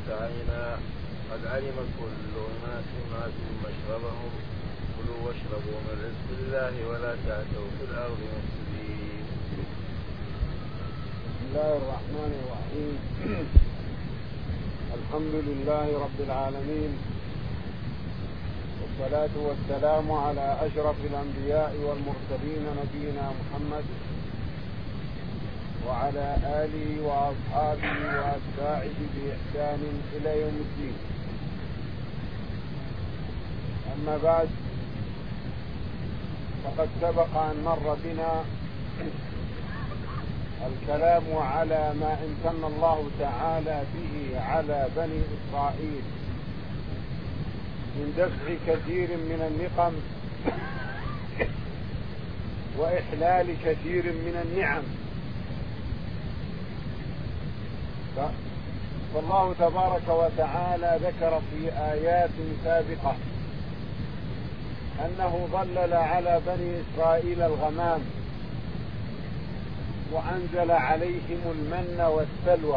انتهينا. قد علم كل أناس مشربهم. كلوا واشربوا من رزق الله ولا تعثوا في الأرض مفسدين. بسم الله الرحمن الرحيم. الحمد لله رب العالمين، والصلاة والسلام على أشرف الأنبياء والمرسلين نبينا محمد وعلى آله وأصحابه وأتباعه بإحسان إلى يوم الدين. أما بعد، فقد سبق أن مر بنا الكلام على ما امتن الله تعالى به على بني إسرائيل من دفع كثير من النقم وإحلال كثير من النعم. فالله تبارك وتعالى ذكر في آيات سابقة أنه ظلل على بني إسرائيل الغمام وأنزل عليهم المن والسلوى،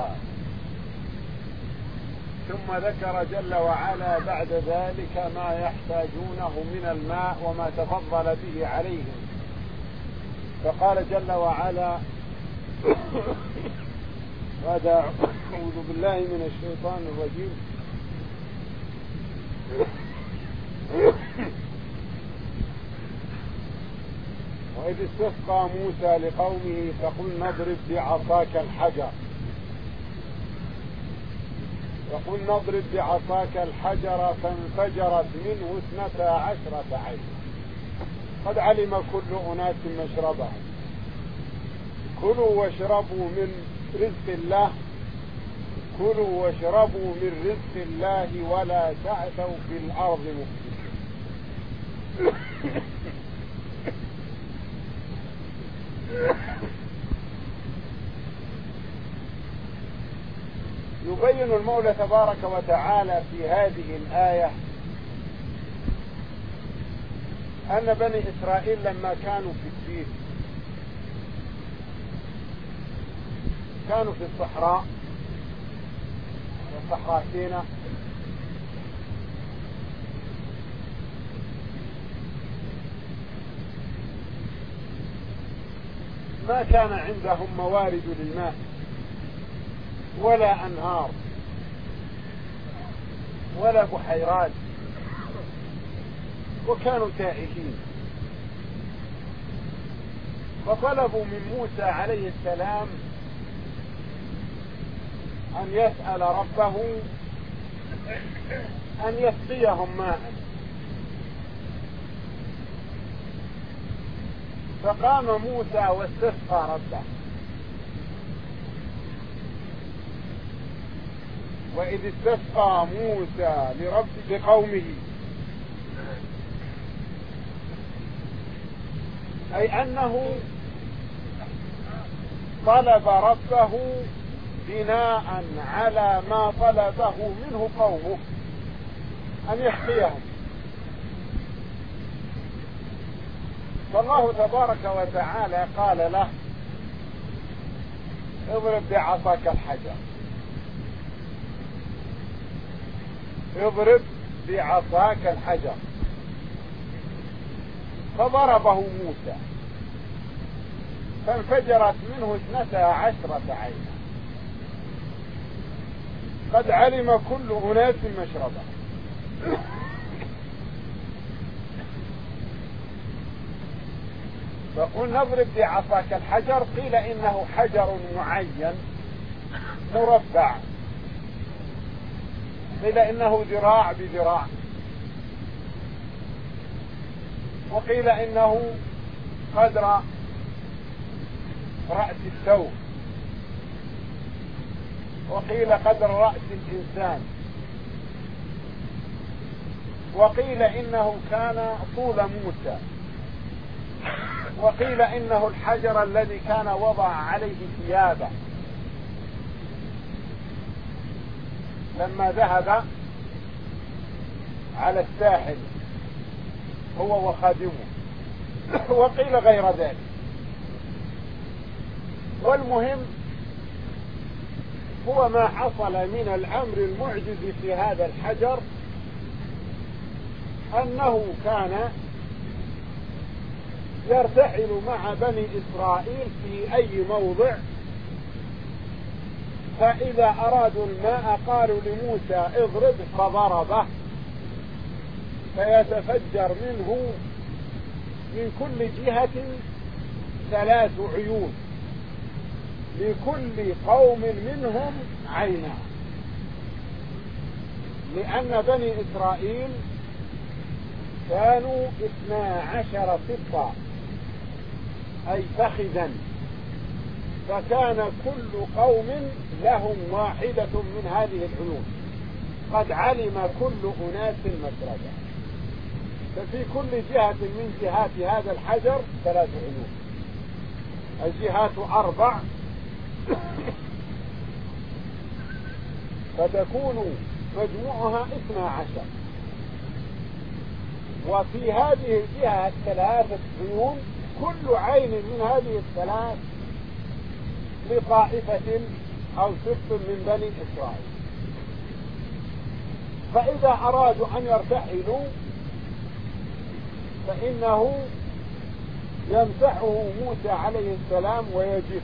ثم ذكر جل وعلا بعد ذلك ما يحتاجونه من الماء وما تفضل به عليهم، فقال جل وعلا بعد أعوذ بالله من الشيطان الرجيم وإذ استسقى موسى لقومه فقلنا اضرب بعصاك الحجر فانفجرت منه 12 عينا قد علم كل أناس مشربهم. كلوا واشربوا من رزق الله ولا تعثوا في الأرض مفسدين. يبين المولى تبارك وتعالى في هذه الآية أن بني إسرائيل لما كانوا في السير كانوا في الصحراء سيناء، ما كان عندهم موارد للماء ولا أنهار ولا بحيرات، وكانوا تائهين. فطلبوا من موسى عليه السلام أن يسأل ربه أن يسقيهم ماء، فقام موسى واستسقى ربه. وإذ استسقى موسى لقومه، أي أنه طلب ربه بناء على ما طلبه منه قومه أن يسقيهم. فالله تبارك وتعالى قال له اضرب بعصاك الحجر. فضربه موسى فانفجرت منه 12 عينا قد علم كل أناس مشربهم. فقلنا اضرب بعصاك الحجر، قيل إنه حجر معين مربع، قيل إنه ذراع بذراع، وقيل إنه قدر رأس الثوب، وقيل قدر رأس الإنسان، وقيل إنه كان طول موسى، وقيل إنه الحجر الذي كان وضع عليه ثيابه لما ذهب على الساحل هو وخادمه، وقيل غير ذلك. والمهم هو ما حصل من الأمر المعجز في هذا الحجر، أنه كان يرتحل مع بني إسرائيل في أي موضع، فإذا أرادوا الماء قالوا لموسى اضرب، فضربه فيتفجر منه من كل جهة 3 عيون، لكل قوم منهم عينان، لأن بني إسرائيل كانوا 12 سبطا أي فخذا، فكان كل قوم لهم واحدة من هذه العيون، قد علم كل أناس مشربا، ففي كل جهة من جهات هذا الحجر 3 عيون، الجهات 4 فتكون مجموعها 12. وفي هذه الجهة 3 عيون، كل عين من هذه 3 لطائفة أو سبط من بني إسرائيل. فإذا أرادوا أن يرتحلوا فإنه يمسحه موسى عليه السلام ويجف،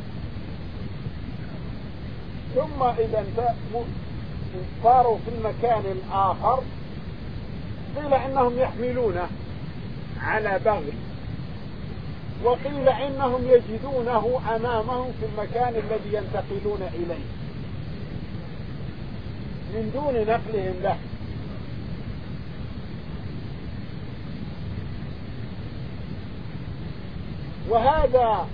ثم إذا صاروا في المكان الآخر قيل إنهم يحملونه على بغل، وقيل إنهم يجدونه أمامهم في المكان الذي ينتقلون إليه من دون نقلهم له. وهذا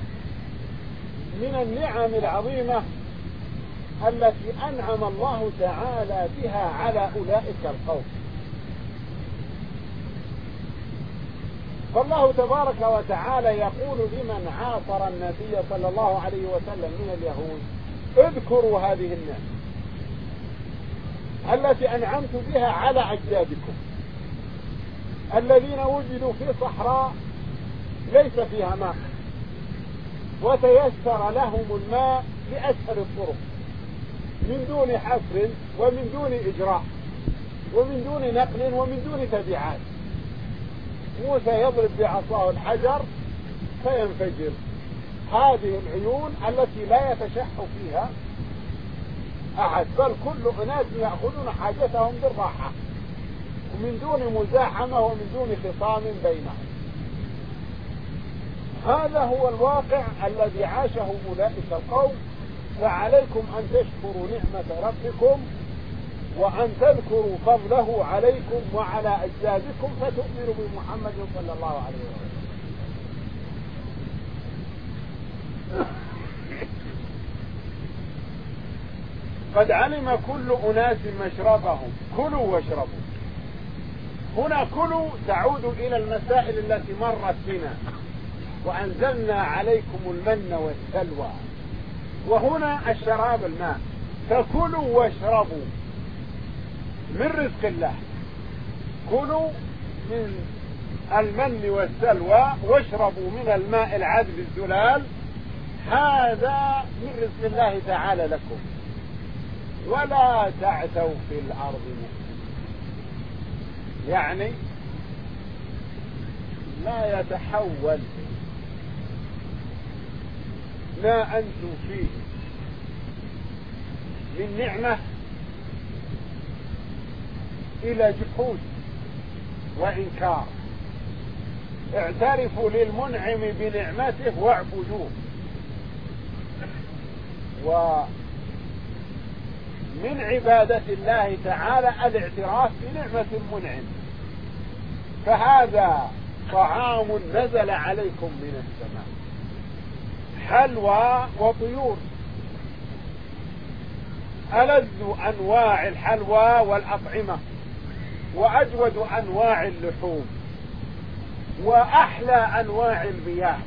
من النعم العظيمة التي أنعم الله تعالى بها على أولئك القوم. فالله تبارك وتعالى يقول لمن عاصر النبي صلى الله عليه وسلم من اليهود: اذكروا هذه النعمة التي أنعمت بها على أجدادكم الذين وجدوا في صحراء ليس فيها ماء، وتيسر لهم الماء بأسهل الطرق من دون حفر ومن دون إجراء ومن دون نقل ومن دون تبعات. موسى يضرب بعصاه الحجر فينفجر. هذه العيون التي لا يتشح فيها أحد، بل كل أناس يأخذون حاجتهم بالراحة ومن دون مزاحمة ومن دون خصام بينهم. هذا هو الواقع الذي عاشه أولئك القوم. فعليكم أن تشكروا نعمة ربكم وأن تذكروا فضله عليكم وعلى أجدادكم فتؤمنوا بمحمد صلى الله عليه وسلم. قد علم كل أناس مشربهم كلوا واشربوا. هنا كلوا تعود إلى المسائل التي مرت بنا: وأنزلنا عليكم المن والسلوى، وهنا الشراب الماء، فكلوا واشربوا من رزق الله. كلوا من المن والسلوى واشربوا من الماء العذب الزلال، هذا من رزق الله تعالى لكم، ولا تعثوا في الأرض مفسدين. يعني لا يتحول ما أنتم فيه من نعمة إلى جحود وإنكار. اعترفوا للمنعم بنعمته واعبدوه. ومن عبادة الله تعالى الاعتراف بنعمة المنعم، فهذا طعام نزل عليكم من السماء، حلوى وطيور، ألذ أنواع الحلوى والأطعمة، وأجود أنواع اللحوم، وأحلى أنواع المياه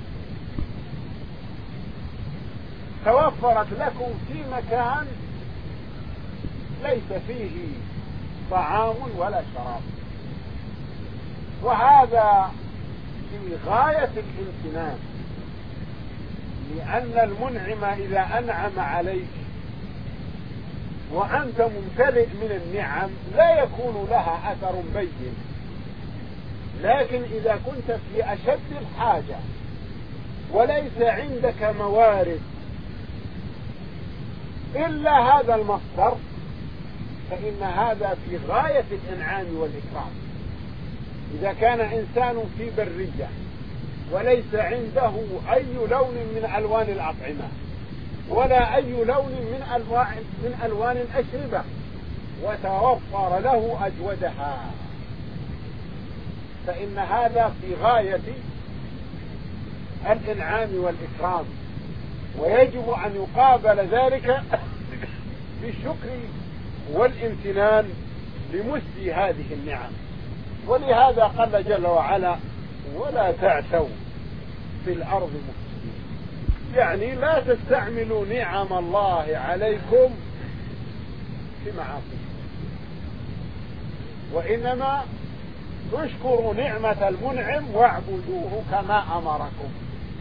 توفرت لكم في مكان ليس فيه طعام ولا شراب. وهذا في غاية الامتنان، لأن المنعم إذا أنعم عليك وأنت ممتلئ من النعم لا يكون لها أثر بين. لكن إذا كنت في أشد الحاجة وليس عندك موارد إلا هذا المصدر فإن هذا في غاية الإنعام والإكرام. إذا كان إنسان في برية وليس عنده أي لون من ألوان الأطعمة ولا أي لون من ألوان الأشربة وتوفر له أجودها فإن هذا في غاية الإنعام والإكرام، ويجب أن يقابل ذلك بالشكر والامتنان لمسدي هذه النعم. ولهذا قال جل وعلا: ولا تعثوا في الأرض مفسدين، يعني لا تستعملوا نعم الله عليكم في معاصي، وإنما تشكروا نعمة المنعم واعبدوه كما أمركم.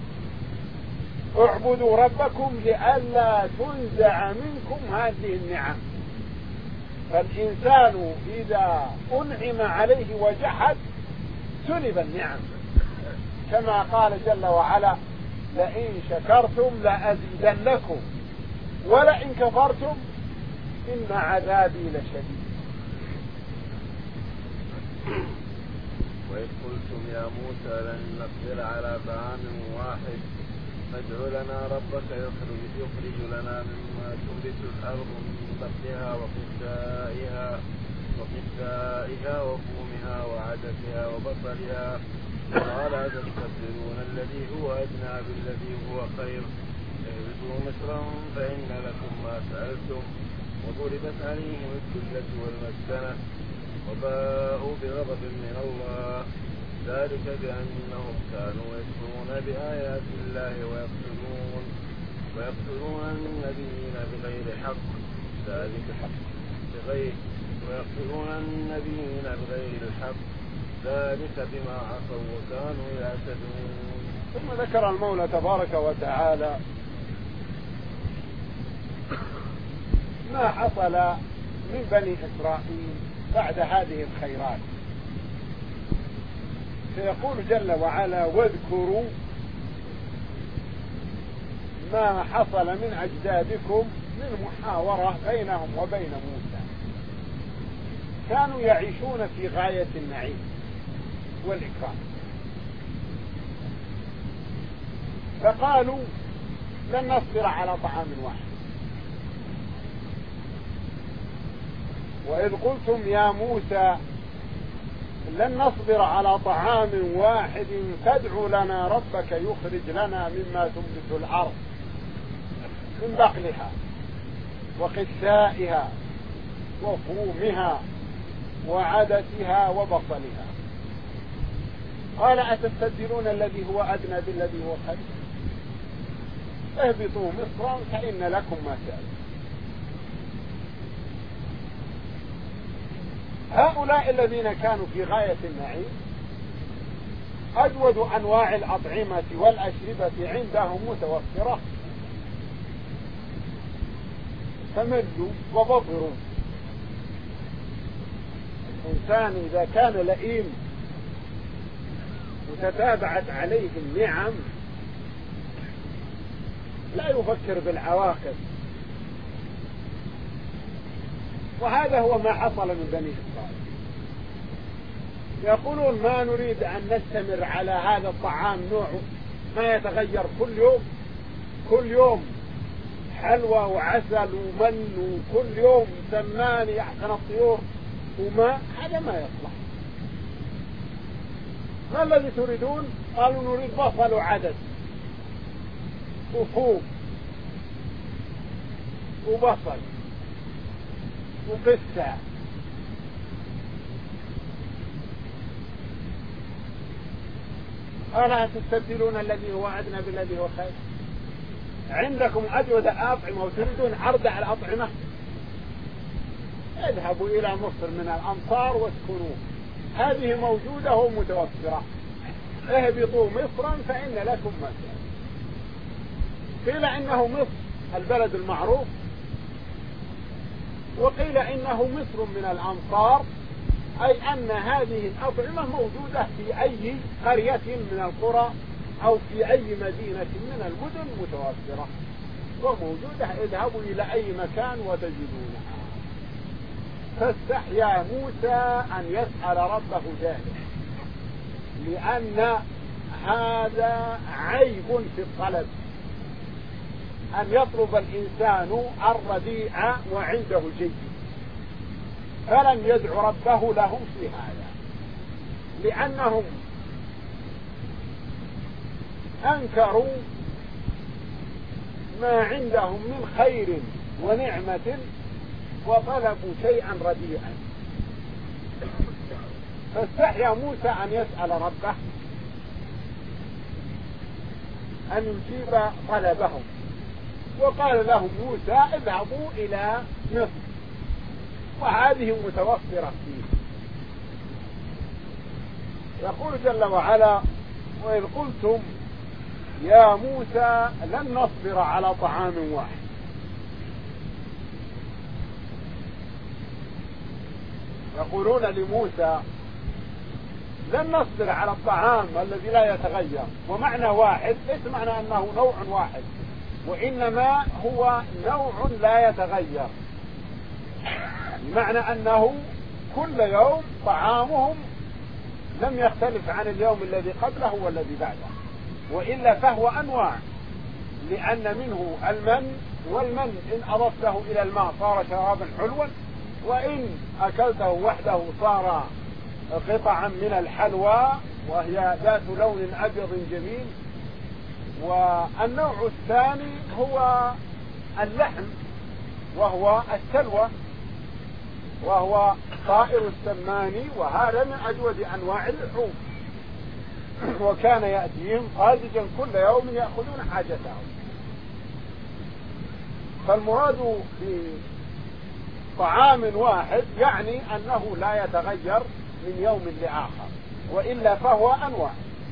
اعبدوا ربكم لئلا تنزع منكم هذه النعم. فالإنسان إذا أنعم عليه وجحد سلب النعم، كما قال جل وعلا: لئن شكرتم لأزيدنكم ولئن كفرتم إن عذابي لشديد. وإذ قلتم يا موسى لن نصبر على طعام واحد فادع لنا ربك يخرج لنا مما تنبت الأرض من بقلها وقثائها وفومها وعدسها وبصلها قال أتستبدلون الذي هو أدنى بالذي هو خير اهبطوا مصرا فإن لكم ما سألتم وضربت عليهم الذلة والمسكنة وباءوا بغضب من الله ذلك بأنهم كانوا يكفرون بآيات الله ويقتلون النبيين بغير حق ذلك بما عصوا وكانوا يعتدون. ثم ذكر المولى تبارك وتعالى ما حصل من بني إسرائيل بعد هذه الخيرات، فيقول جل وعلا: واذكروا ما حصل من أجدادكم من محاورة بينهم وبين موسى. كانوا يعيشون في غاية النعيم والإكرام، فقالوا: لن نصبر على طعام واحد. وإذ قلتم يا موسى لن نصبر على طعام واحد فادع لنا ربك يخرج لنا مما تنبت الأرض من بقلها وقثائها وفومها وعدسها وبصلها قال أتستبدلون الذي هو أدنى بالذي هو خير اهبطوا مصرا فإن لكم ما سألتم. هؤلاء الذين كانوا في غاية النعيم أجود أنواع الأطعمة والأشربة عندهم متوفرة فملوا وبطروا. الإنسان إذا كان لئيم وتتابعت عليه النعم لا يفكر بالعواقب، وهذا هو ما حصل من بني إسرائيل. يقولون ما نريد أن نستمر على هذا الطعام نوعه ما يتغير كل يوم حلوى وعسل ومن وكل يوم سمان يحسن الطيور وما، هذا ما يصلح. ما الذي تريدون؟ قالوا نريد بصل وعدس وفوم وبصل وقثة. ألا تستبدلون الذي هو أدنى بالذي هو خير؟ عندكم أجود أطعمة وتريدون أردع الأطعمة؟ اذهبوا إلى مصر من الأمصار واسكنوا، هذه موجودة ومتوفرة. اهبطوا مصرا فإن لكم ما سألتم. قيل إنه مصر البلد المعروف وقيل إنه مصر من الأمصار، أي أن هذه الأطعمة موجودة في أي قرية من القرى أو في أي مدينة من المدن متوفرة وموجودة، اذهبوا إلى أي مكان وتجدونها. فاستحيا موسى أن يسأل ربه ذلك، لأن هذا عيب في الطلب، أن يطلب الإنسان الرديء وعنده جيد، فلم يدع ربه لهم في هذا، لأنهم أنكروا ما عندهم من خير ونعمة وطلبوا شيئا رديئا. فاستحيا موسى أن يسأل ربه أن يجيب طلبهم، وقال لهم موسى اذهبوا إلى مصر، وهذه متوفرة فيه. يقول جل وعلا: وإذ قلتم يا موسى لن نصبر على طعام واحد. يقولون لموسى لن نصبر على الطعام الذي لا يتغير، ومعنى واحد ليس معنى أنه نوع واحد، وإنما هو نوع لا يتغير، بمعنى أنه كل يوم طعامهم لم يختلف عن اليوم الذي قبله والذي بعده، وإلا فهو أنواع، لأن منه المن، والمن إن أضفته إلى الماء صار شرابا حلوا، وإن أكلته وحده صار قطعا من الحلوى وهي ذات لون أبيض جميل. والنوع الثاني هو اللحم، وهو السلوى، وهو طائر السمان، وهذا من أجود أنواع اللحوم، وكان يأتيهم طازجا كل يوم يأخذون حاجتهم. فالمراد بطعام واحد يعني أنه لا يتغير من يوم لآخر، وإلا فهو أنواع.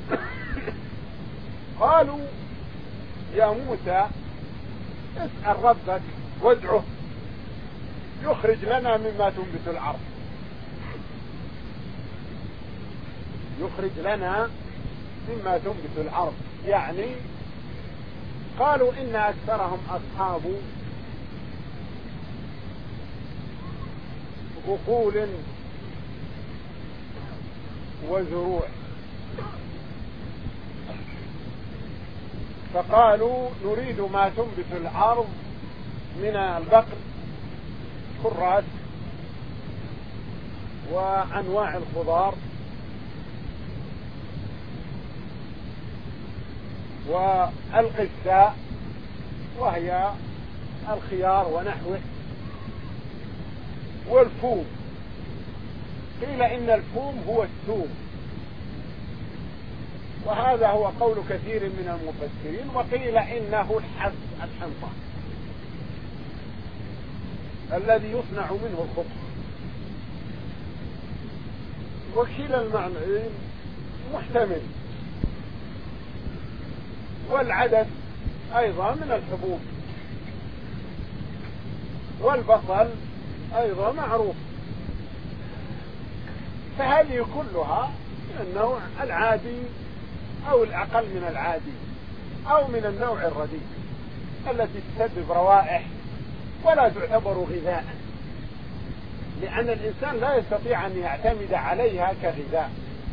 قالوا يا موسى اسأل ربك وادعه يخرج لنا مما تنبت الأرض، يخرج لنا مما تنبت الأرض، يعني قالوا إن أكثرهم أصحاب بقول وزروع، فقالوا نريد ما تنبت الأرض من البقر كرات وأنواع الخضار والقثاء وهي الخيار ونحوه، والفوم. قيل إن الفوم هو الثوم، وهذا هو قول كثير من المفسرين، وقيل إنه الحنطة الذي يصنع منه الخبز. وكلا المعنيين محتمل، والعدد أيضا من الحبوب، والبصل أيضا معروف. فهذه كلها من النوع العادي أو الأقل من العادي أو من النوع الرديء التي تسبب روائح ولا تعتبر غذاء، لأن الإنسان لا يستطيع أن يعتمد عليها كغذاء.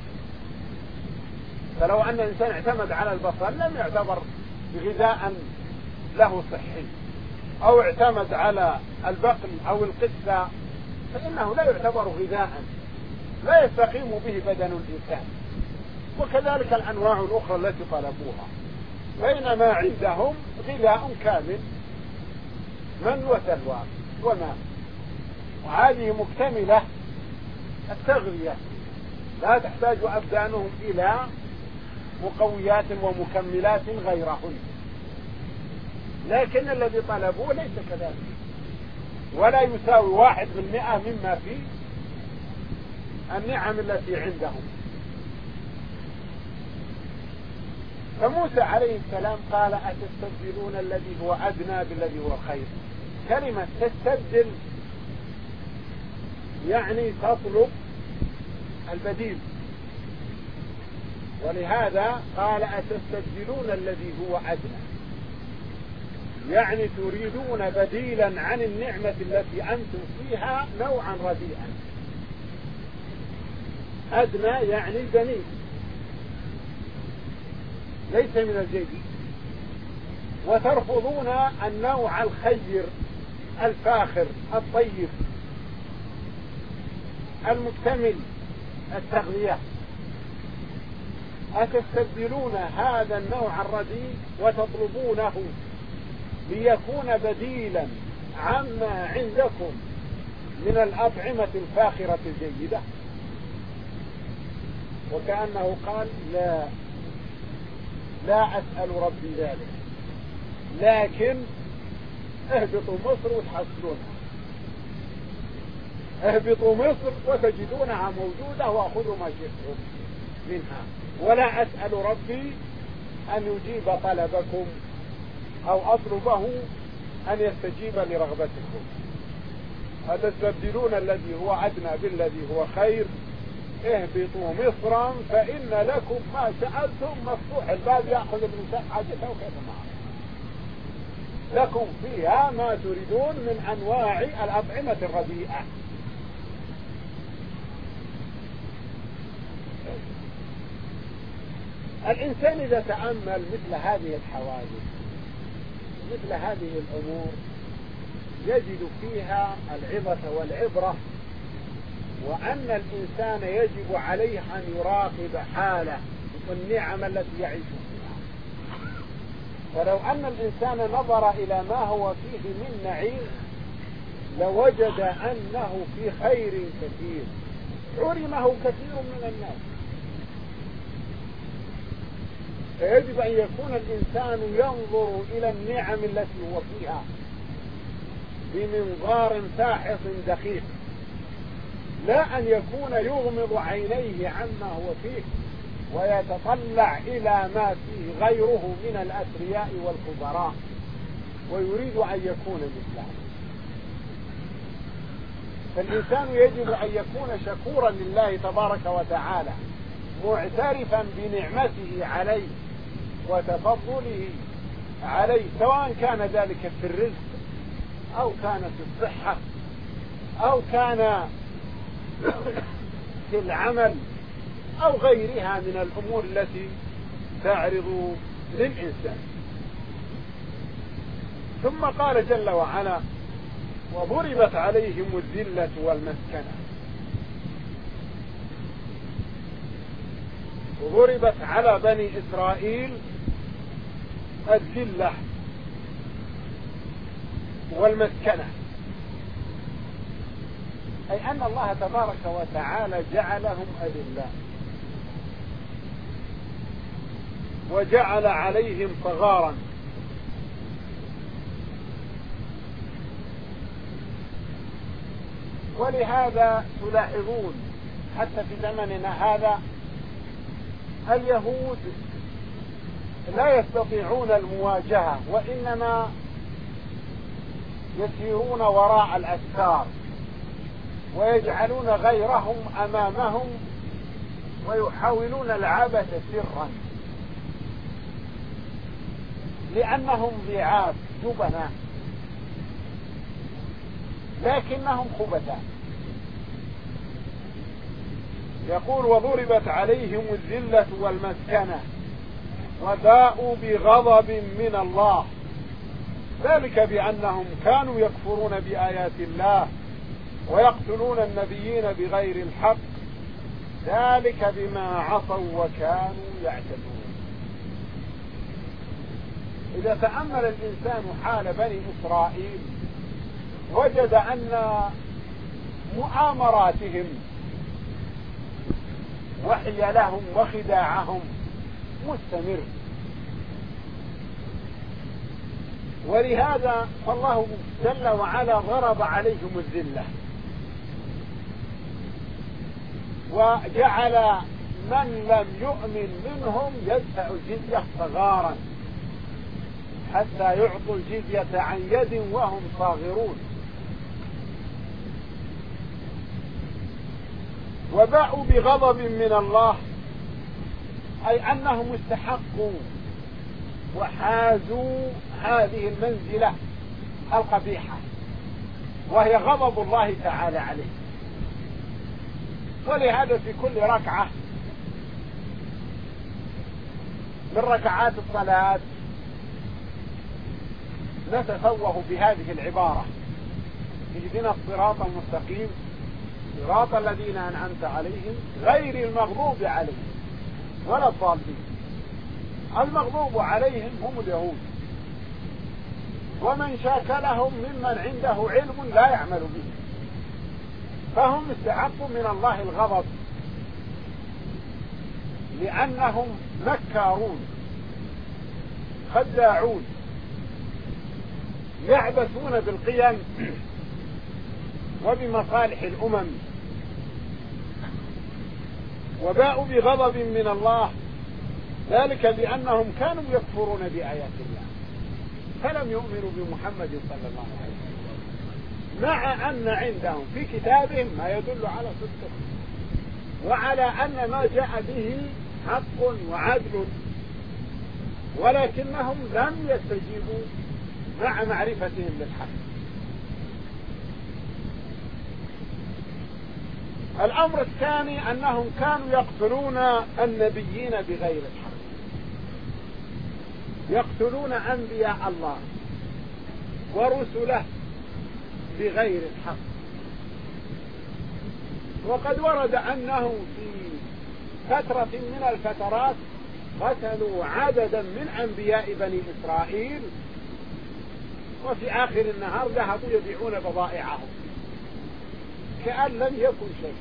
فلو أن الإنسان اعتمد على البصل لم يعتبر غذاء له صحي، أو اعتمد على البقل أو القثة فإنه لا يعتبر غذاء لا يستقيم به بدن الإنسان. وكذلك الأنواع الأخرى التي طلبوها، بينما عندهم غذاء كامل، من وسلوى وماء، وهذه مكتملة التغذية، لا تحتاج أبدانهم إلى مقويات ومكملات غيرهن. لكن الذي طلبوه ليس كذلك، ولا يساوي 1% مما في النعم التي عندهم. فموسى عليه السلام قال أتستبدلون الذي هو أدنى بالذي هو خير. كلمة تستبدل يعني تطلب البديل. ولهذا قال أتستبدلون الذي هو أدنى، يعني تريدون بديلا عن النعمة التي أنتم فيها نوعا رديئا. أدنى يعني دنيء ليس من الجيد، وترفضون النوع الخير الفاخر الطيب المكتمل التغذية. أتستبدلون هذا النوع الرديء وتطلبونه ليكون بديلا عما عندكم من الأطعمة الفاخرة الجيدة. وكأنه قال لا أسأل ربي ذلك، لكن اهبطوا مصر وتحصلونها، اهبطوا مصر وتجدونها موجودة وأخذوا ما شئتم منها، ولا أسأل ربي أن يجيب طلبكم أو أطلبه أن يستجيب لرغبتكم. أتستبدلون الذي هو أدنى بالذي هو خير، اهبطوا مصرا فإن لكم ما سألتم، مفتوح الباب يأخذ الإنسان حاجته وكيف معه، لكم فيها ما تريدون من أنواع الأطعمة الرديئة. الإنسان إذا تأمل مثل هذه الحوادث مثل هذه الأمور يجد فيها العظة والعبرة، وأن الإنسان يجب عليه أن يراقب حاله والنعم التي يعيش فيها. فلو أن الإنسان نظر إلى ما هو فيه من نعيم لوجد أنه في خير كثير حرمه كثير من الناس. فيجب أن يكون الإنسان ينظر إلى النعم التي هو فيها بمنظار فاحص دقيق، لا أن يكون يغمض عينيه عما هو فيه ويتطلع إلى ما فيه غيره من الأثرياء والكبراء ويريد أن يكون مثله. فالإنسان يجب أن يكون شكورا لله تبارك وتعالى، معترفا بنعمته عليه وتفضله عليه، سواء كان ذلك في الرزق أو كان في الصحة أو كان في العمل أو غيرها من الأمور التي تعرض للإنسان. ثم قال جل وعلا: وضربت عليهم الذلة والمسكنة. وضربت على بني إسرائيل الذلة والمسكنة، أي أن الله تبارك وتعالى جعلهم أذلاء وجعل عليهم صغارا. ولهذا تلاحظون حتى في زمننا هذا اليهود لا يستطيعون المواجهة، وإنما يسيرون وراء الأستار ويجعلون غيرهم أمامهم ويحاولون العبث سرا، لأنهم ضعاف جبناء لكنهم خبثاء. يقول: وضربت عليهم الذلة والمسكنة وباءوا بغضب من الله، ذلك بأنهم كانوا يكفرون بآيات الله ويقتلون النبيين بغير الحق، ذلك بما عصوا وكانوا يعتدون. إذا تأمل الإنسان حال بني إسرائيل وجد أن مؤامراتهم وحيلهم وخداعهم مستمر، ولهذا فالله جل وعلا ضرب عليهم الذلة وجعل من لم يؤمن منهم يدفع الجزية صغارا حتى يعطوا الجزية عن يد وهم صاغرون. وباءوا بغضب من الله، أي أنهم استحقوا وحازوا هذه المنزلة القبيحة وهي غضب الله تعالى عليه. ولهذا في كل ركعة من ركعات الصلاة نتفوه بهذه العبارة: اهدنا الصراط المستقيم صراط الذين أنعمت عليهم غير المغضوب عليهم ولا الضالين. المغضوب عليهم هم اليهود، ومن شاكلهم ممن عنده علم لا يعمل به، فهم استحقوا من الله الغضب لأنهم مكارون خداعون يعبثون بالقيم وبمصالح الأمم. وباءوا بغضب من الله، ذلك بأنهم كانوا يكفرون بآيات الله فلم يؤمنوا بمحمد صلى الله عليه وسلم، مع أن عندهم في كتابهم ما يدل على صدقه وعلى أن ما جاء به حق وعدل، ولكنهم لم يستجيبوا مع معرفتهم بالحق. الأمر الثاني أنهم كانوا يقتلون النبيين بغير الحق، يقتلون أنبياء الله ورسله بغير الحق. وقد ورد أنه في فترة من الفترات قتلوا عددا من أنبياء بني إسرائيل، وفي آخر النهار ذهبوا يبيعون بضائعهم كأن لم يكن شيء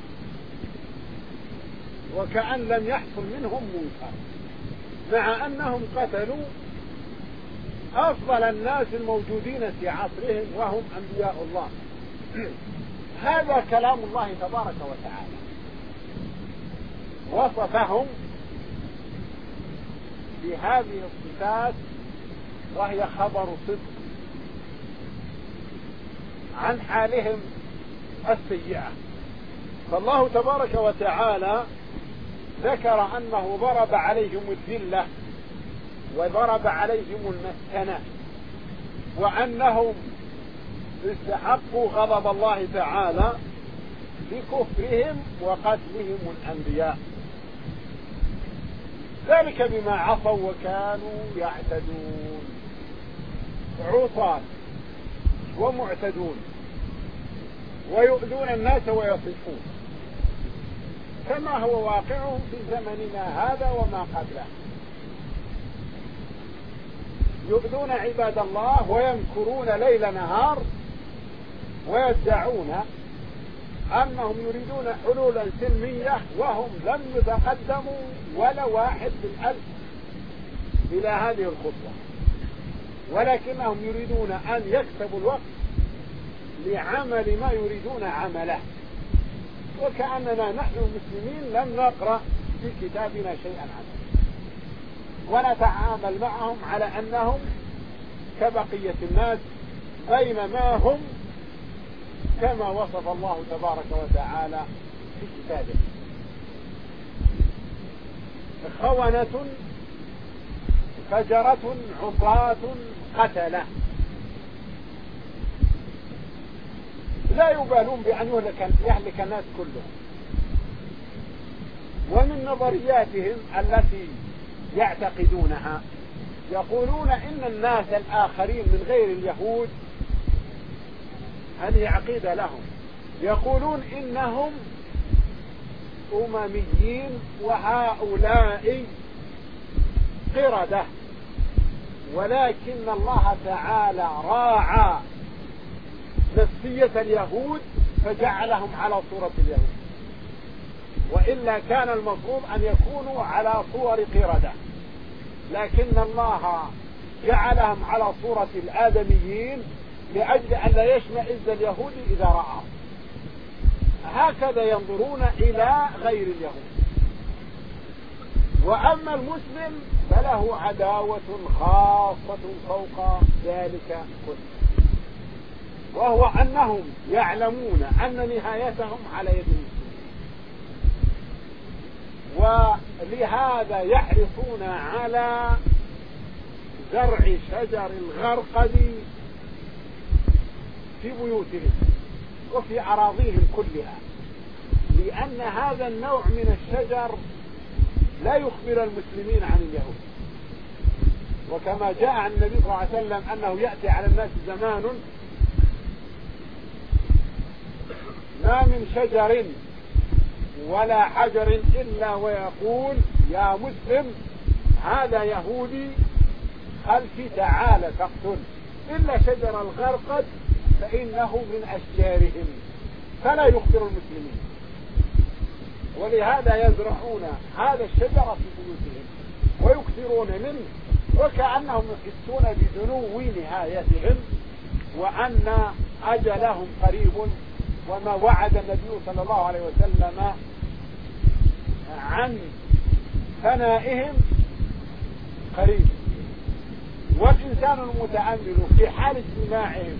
وكأن لم يحصل منهم منكر، مع أنهم قتلوا أفضل الناس الموجودين في عصرهم وهم أنبياء الله. هذا كلام الله تبارك وتعالى، وصفهم بهذه الصفات وهي خبر صدق عن حالهم السيئة. فالله تبارك وتعالى ذكر أنه ضرب عليهم الذلة وضرب عليهم المسكنة، وأنهم استحقوا غضب الله تعالى بكفرهم وقتلهم الأنبياء، ذلك بما عصوا وكانوا يعتدون، عصاة ومعتدون ويؤذون الناس ويصفون، كما هو واقع في زمننا هذا وما قبله. يؤذون عباد الله ويمكرون ليل نهار ويدعون أنهم يريدون حلولا سلمية، وهم لم يتقدموا ولا واحد بالألف إلى هذه الخطوة، ولكنهم يريدون أن يكسبوا الوقت لعمل ما يريدون عمله، وكأننا نحن المسلمين لم نقرأ في كتابنا شيئا عنه، ونتعامل معهم على أنهم كبقية الناس، بينما هم كما وصف الله تبارك وتعالى في كتابه: خونة فجرة عصاة قتلة، لا يبالون بأن يهلك الناس كلهم. ومن نظرياتهم التي يعتقدونها يقولون إن الناس الآخرين من غير اليهود، هذه عقيدة لهم، يقولون إنهم أمميين وهؤلاء قردة، ولكن الله تعالى راعى نفسية اليهود فجعلهم على صورة اليهود، وإلا كان المفروض أن يكونوا على صور قردة، لكن الله جعلهم على صورة الآدميين لأجل أن لا يشمئز اليهود إذا رأوا. هكذا ينظرون إلى غير اليهود. وأما المسلم فله عداوة خاصة فوق ذلك كله، وهو أنهم يعلمون أن نهايتهم على يد المسلمين، ولهذا يحرصون على زرع شجر الغرقد في بيوتهم وفي أراضيهم كلها، لأن هذا النوع من الشجر لا يخبر المسلمين عن اليهود. وكما جاء عن النبي صلى الله عليه وسلم أنه يأتي على الناس زمان ما من شجر ولا حجر إلا ويقول يا مسلم هذا يهودي خلفي تعال تقتل، إلا شجر الغرقد فإنه من أشجارهم فلا يخبر المسلمين، ولهذا يزرعون هذا الشجر في بيوتهم ويكثرون منه، وكأنهم يحسون بدنو نهايتهم وأن أجلهم قريب، وما وعد النبي صلى الله عليه وسلم عن فنائهم قريب. والإنسان المتأمل في حال اجتماعهم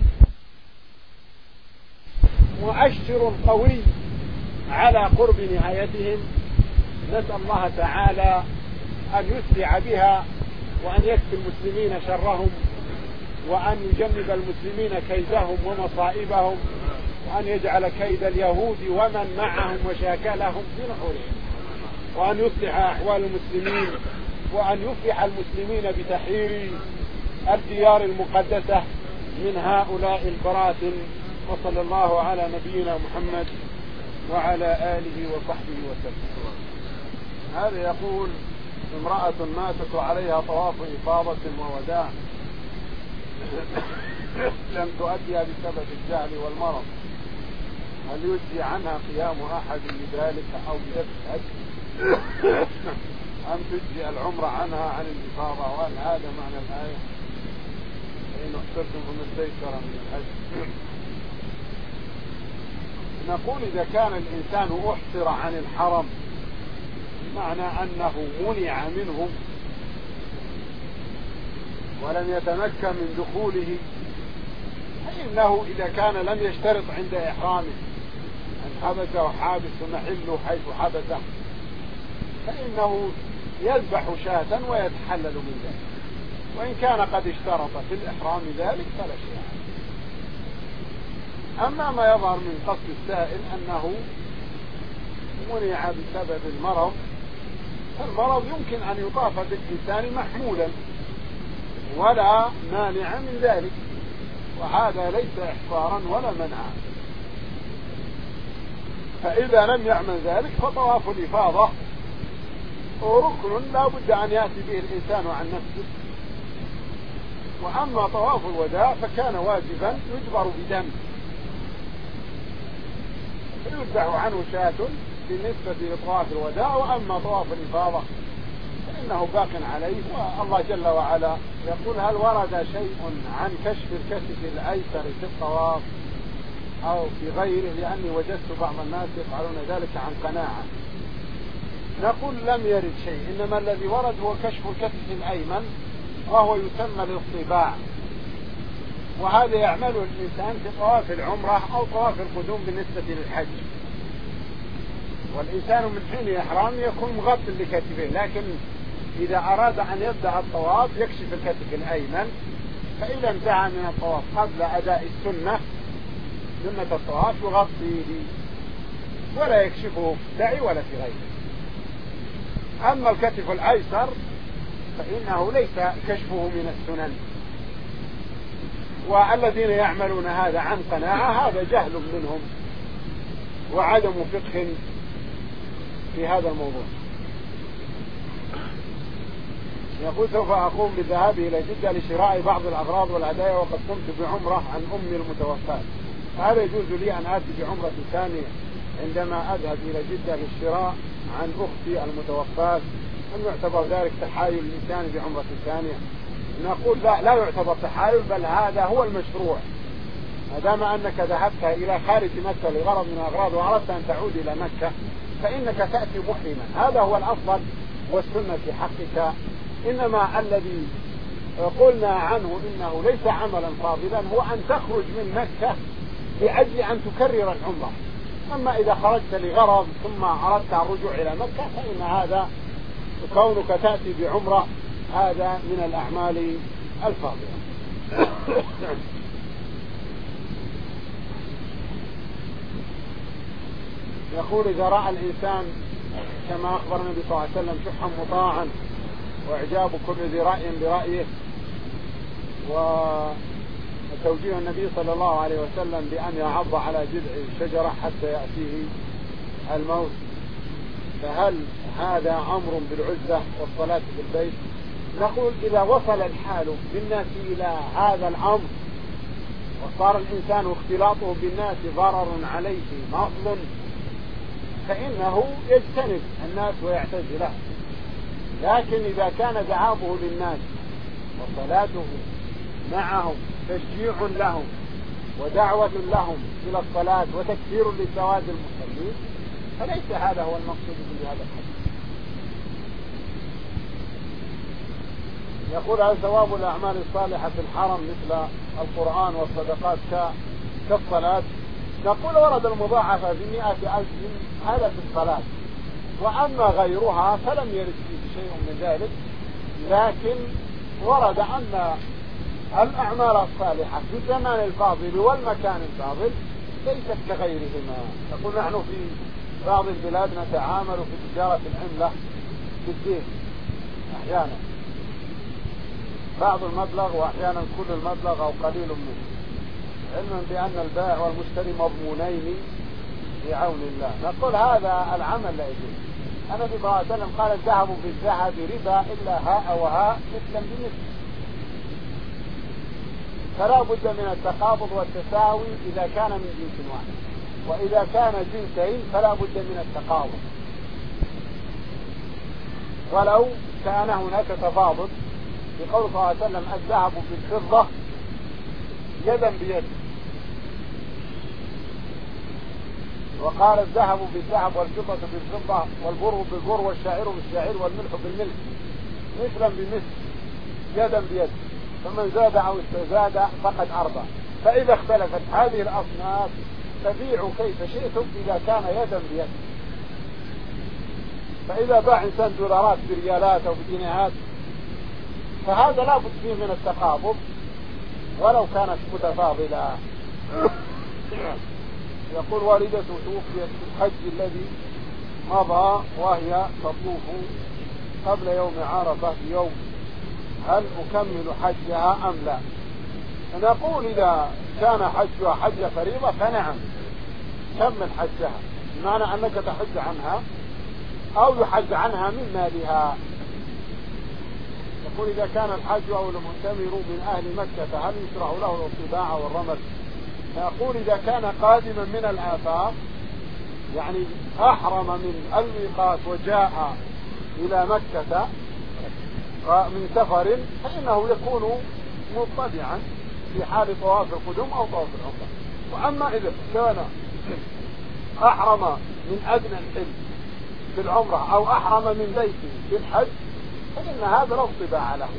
مؤشر قوي على قرب نهايتهم. نسأل الله تعالى أن يسرع بها وأن يكفي المسلمين شرهم وأن يجنب المسلمين كيدهم ومصائبهم، وأن يجعل كيد اليهود ومن معهم وشاكلهم في نحورهم، وأن يصلح أحوال المسلمين، وأن يفلح المسلمين بتحرير الديار المقدسة من هؤلاء البراثن. وصلى الله على نبينا محمد وعلى آله وصحبه وسلم. هذا يقول امرأة ماتت وعليها طواف إفاضة ووداع لم تؤديها بسبب الجهل والمرض، هل يجزي عنها قيام أحد بذلك أو يبحث أم تجزي العمرة عنها عن الإفاضة؟ وهل هذا معنى الآية فإن احترتم فمن استيسر من الحج؟ نقول إذا كان الإنسان أحصر عن الحرم معنى أنه منع منه ولم يتمكن من دخوله، فإنه إذا كان لم يشترط عند إحرامه أن حبسه حابس محله حيث حبسه فإنه يذبح شاة ويتحلل من ذلك، وإن كان قد اشترط في الإحرام ذلك فلا شيء عليه. أما ما يظهر من قصد السائل أنه منع بسبب المرض، فالمرض يمكن أن يطاف بالإنسان محمولا ولا مانع من ذلك، وهذا ليس إحصارا ولا منعا. فإذا لم يعمل ذلك فطواف الإفاضة ركن لا بد أن يأتي به الإنسان عن نفسه، وأما طواف الوداع فكان واجبا يجبر بدم فيذبح عنه شاة بالنسبة لطواف الوداع، وأما طواف الإفاضة فإنه باق عليه. والله جل وعلا يقول هل ورد شيء عن كشف الكتف الأيسر في الطواف أو في غيره؟ لأني وجدت بعض الناس يفعلون ذلك عن قناعة. نقول لم يرد شيء، إنما الذي ورد هو كشف الكتف الأيمن وهو يسمى الاصطباع، وهذا يعمله الإنسان في طواف العمرة أو طواف القدوم بالنسبة للحج. والإنسان من حين إحرام يكون مغطى لكتفه، لكن إذا أراد أن يبدأ الطواف يكشف الكتف الأيمن، فإذا انتهى من الطواف قبل أداء سنة الطواف يغطيه ولا يكشفه في السعي ولا في غيره. أما الكتف الأيسر فإنه ليس كشفه من السنن، والذين يعملون هذا عن قناعة هذا جهل منهم وعدم فقه في هذا الموضوع. يقول سوف أقوم بذهابي إلى جدة لشراء بعض الأغراض والهدايا وقد قمت بعمرة عن أمي المتوفاة، فهل يجوز لي أن آتي بعمرة ثانية عندما أذهب إلى جدة للشراء عن أختي المتوفاة؟ أم يعتبر ذلك تحايل الإنسان بعمرة ثانية؟ نقول لا يعتبر تحايل، بل هذا هو المشروع. ما دام أنك ذهبت إلى خارج مكة لغرض من الأغراض وأردت أن تعود إلى مكة فإنك تأتي محرما، هذا هو الأفضل والسنة في حقك. إنما الذي قلنا عنه إنه ليس عملا فاضلا هو أن تخرج من مكة لأجل أن تكرر العمرة، أما إذا خرجت لغرض ثم أردت الرجوع إلى مكة فإن هذا كونك تأتي بعمرة هذا من الأعمال الفاضلة. يقول إذا رأى الإنسان كما أخبر النبي صلى الله عليه وسلم شحا مطاعا وإعجاب كل ذي رأي برأيه، وتوجيه النبي صلى الله عليه وسلم بأن يعض على جذع الشجرة حتى يأتيه الموت، فهل هذا أمر بالعزة والصلاة في البيت؟ نقول إذا وصل الحال بالناس إلى هذا الأمر وصار الإنسان اختلاطه بالناس ضرر عليه مظلم فإنه يجتنب الناس ويعتزله. لكن إذا كان ذهابه للناس وصلاته معهم تشجيع لهم ودعوة لهم إلى الصلاة وتكثير لسواد المصلين فليس هذا هو المقصود بهذا الحديث. يقول هل ثواب الأعمال الصالحة في الحرم مثل القرآن والصدقات كالصلاة؟ نقول ورد المضاعفة ب100,000 هذا في الصلاة، وأما غيرها فلم يرد فيه شيء من ذلك، لكن ورد أن الأعمال الصالحة في الزمان الفاضل والمكان الفاضل ليست كغيرهما. نقول نحن في بعض البلاد نتعامل في تجارة العملة بالدين، أحيانا بعض المبلغ وأحيانا كل المبلغ أو قليل منه، علما بأن البائع والمشتري مضمونين بعون الله. نقول هذا العمل لا يجوز. النبي صلى الله عليه وسلم قال الذهب بالذهب ربا إلا هاء وهاء مثلا بمثل، فلا بد من التقابض والتساوي إذا كان من جنس واحد، وإذا كان جنسين فلا بد من التقابض ولو كان هناك تفاضل. بقول صلى الله عليه وسلم الذهب بالفضة يدا بيد، وقال الذهب بالذهب والفضة بالفضة والبر بالبر والشعير بالشعير والملح بالملح مثلا بمثل يدا بيد، فمن زاد أو استزاد فقد أربى. فإذا اختلفت هذه الأصناف فبيعوا كيف شئتم إذا كان يدا بيد. فإذا باع إنسان دولارات بريالات أو بدينارات فهذا لا بد فيه من التقابض ولو كانت متفاضلة. يقول والدته توفيت في الحج الذي مضى وهي تطوف قبل يوم عرفة بيوم، هل أكمل حجها أم لا؟ نقول إذا كان حجها حج فريضة فنعم كمل حجها، بمعنى أنك تحج عنها أو يحج عنها من مالها. يقول إذا كان الحج أو المعتمر من أهل مكة هل يشرع له الطباعة والرمل؟ نقول إذا كان قادما من الآفاق يعني أحرم من الميقات وجاء إلى مكة من سفر فإنه يكون مضطجعا في حال طواف القدوم أو طواف العمرة. وأما إذا كان أحرم من أدنى الحج في العمرة أو أحرم من بيته في الحج فإن هذا لا طباع له.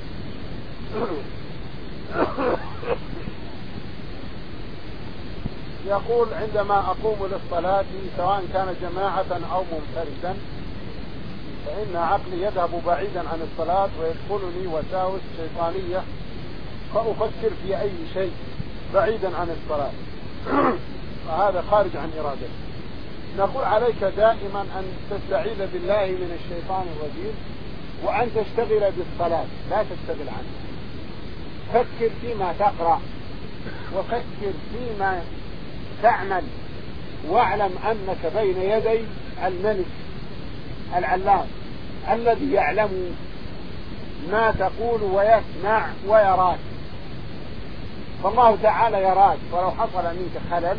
يقول عندما أقوم للصلاة سواء كان جماعة أو منفردا فإن عقلي يذهب بعيدا عن الصلاة ويدخلني وساوس شيطانية فأفكر في أي شيء بعيدا عن الصلاة فهذا خارج عن إرادتي. نقول عليك دائما أن تستعيذ بالله من الشيطان الرجيم وأن تشتغل بالصلاة لا تشتغل عنه. فكر فيما تقرأ وفكر فيما تعمل واعلم أنك بين يدي الملك العلام الذي يعلم ما تقول ويسمع ويراك. فالله تعالى يراك، ولو حصل منك خلل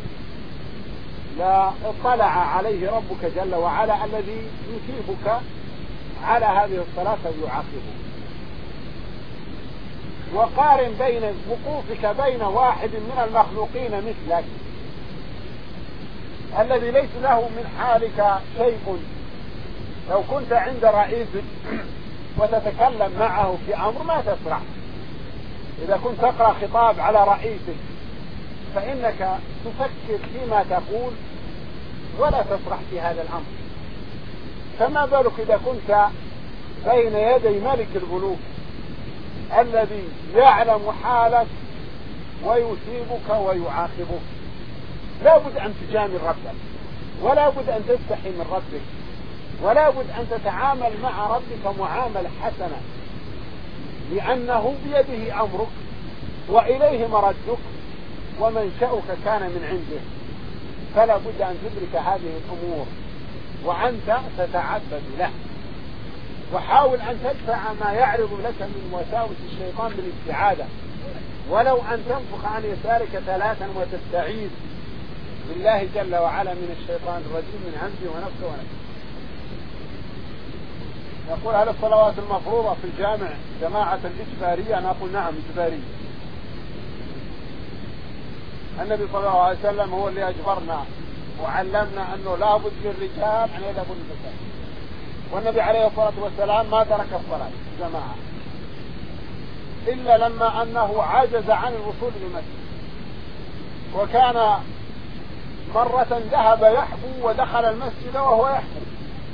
لا اطلع عليه ربك جل وعلا الذي يثيبك على هذه الصلاة ويعاقبه. وقارن بين وقوفك بين واحد من المخلوقين مثلك الذي ليس له من حالك شيء. لو كنت عند رئيسك وتتكلم معه في أمر ما تسرع. إذا كنت تقرأ خطاب على رئيسك فإنك تفكر فيما تقول ولا تسرح في هذا الأمر. فما بالك إذا كنت بين يدي ملك الملوك الذي يعلم حالك ويثيبك ويعاقبك. لا بد أن تجامل ربك، ولا بد أن تستحي من ربك، ولا بد أن تتعامل مع ربك معاملة حسنة، لأنه بيده أمرك وإليه مردك ومنشأك كان من عنده. فلا بد أن تدرك هذه الأمور وأنت تتعبد له. وحاول أن تدفع ما يعرض لك من وساوس الشيطان بالاستعاذة، ولو أن تنفخ عن يسارك 3 وتستعيذ بالله جل وعلا من الشيطان الرجيم من همزه ونفسه ونفسه. يقول: هل الصلوات المفروضة في الجامع جماعة إجبارية؟ أنا أقول نعم إجبارية. النبي صلى الله عليه وسلم هو اللي أجبرنا وعلمنا أنه لا بد للرجال أن يذهبوا للمساجد، والنبي عليه الصلاة والسلام ما ترك الصلاة جماعة إلا لما أنه عجز عن الوصول للمسجد، وكان مرة ذهب يحبو ودخل المسجد وهو يحبو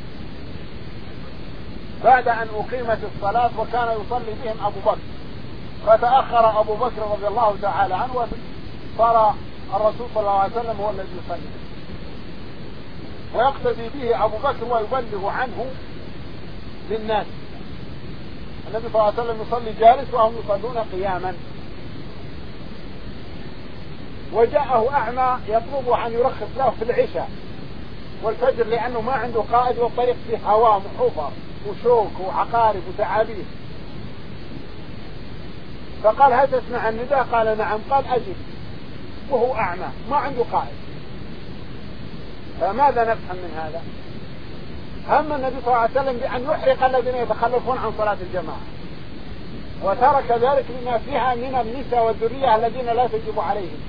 بعد أن أقيمت الصلاة، وكان يصلي بهم أبو بكر، فتأخر أبو بكر رضي الله تعالى عنه وصار الرسول صلى الله عليه وسلم هو الذي يصلي، ويقتدي به أبو بكر ويبلغ عنه للناس. النبي صلى الله عليه وسلم يصلي جالس وهم يصلون قياما، وجاءه أعمى يطلب أن يرخص له في العشاء والفجر، لأنه ما عنده قائد والطريق فيه هواء محوفر وشوك وعقارب وتعابير. فقال: هل تسمع النداء؟ قال: نعم. قال: أجب. وهو أعمى ما عنده قائد. فماذا نفهم من هذا؟ هم النبي صلى الله عليه وسلم بأن يحرق الذين يتخلفون عن صلاة الجماعة، وترك ذلك لما فيها من النساء والذرية الذين لا تجب عليهم.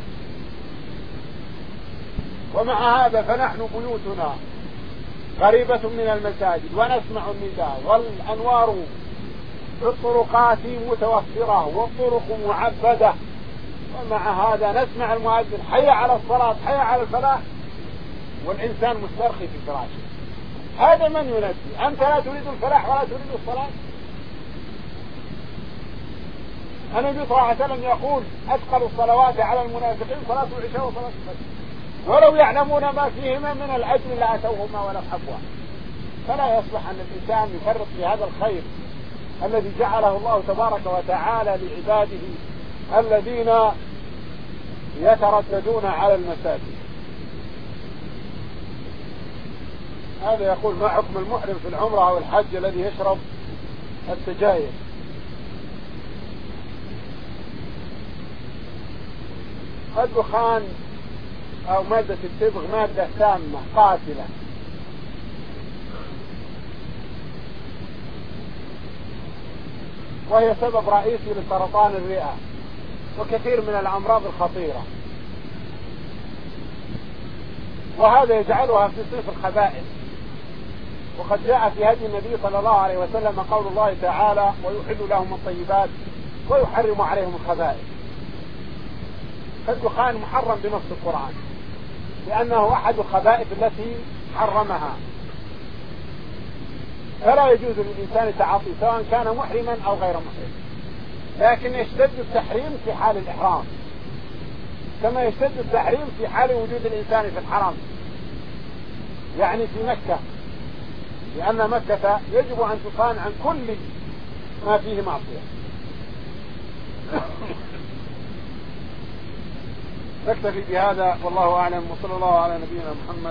ومع هذا فنحن بيوتنا قريبة من المساجد ونسمع النداء، والأنوار في الطرقات متوفرة والطرق معبدة، ومع هذا نسمع المؤذن: حي على الصلاة، حي على الفلاح، والإنسان مسترخي في فراشه. هذا من ينادي؟ أنت لا تريد الفلاح ولا تريد الصلاة؟ النبي صلى الله عليه وسلم يقول: أثقل الصلوات على المنافقين صلاة العشاء وصلاة الفجر، ولو يعلمون ما فيهما من الأجر لأتوهما ولو حبوا. فلا يصلح أن الإنسان يفرط في هذا الخير الذي جعله الله تبارك وتعالى لعباده الذين يترددون على المساجد. هذا يقول: ما حكم المحرم في العمرة أو الحج الذي يشرب السجاير؟ الدخان أو مادة التبغ مادة سامة قاتلة، وهي سبب رئيسي لسرطان الرئة وكثير من الأمراض الخطيرة، وهذا يجعلها في صنف الخبائث. وقد جاء في هدي النبي صلى الله عليه وسلم قول الله تعالى: ويحل لهم الطيبات ويحرم عليهم الخبائث. فالدخان محرم بنص القرآن لأنه أحد الخبائث التي حرمها، فلا يجوز للإنسان تعاطي سواء كان محرما أو غير محرم. لكن يشتد التحريم في حال الإحرام، كما يشتد التحريم في حال وجود الإنسان في الحرم، يعني في مكة، لأن مكة يجب أن تصان عن كل ما فيه معصية. نكتفي بهذا والله أعلم، وصلى الله على نبينا محمد.